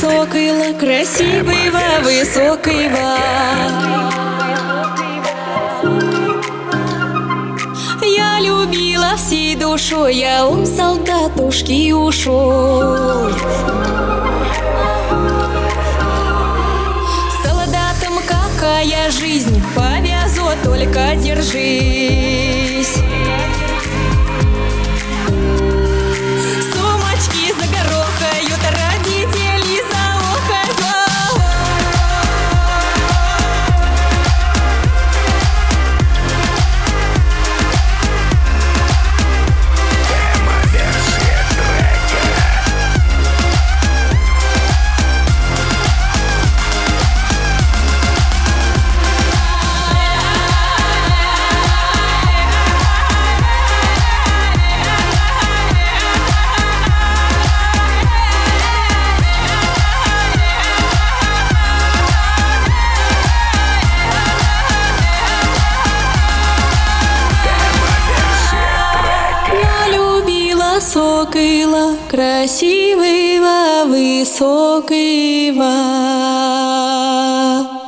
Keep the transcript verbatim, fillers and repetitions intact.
сокола, красивого, высокого. Я любила всей душой, я он солдатушки ушел. Солдатам какая жизнь, повезет, только держись. Сумочки загорохают, родители заохают. Сокола, красивого, высокого.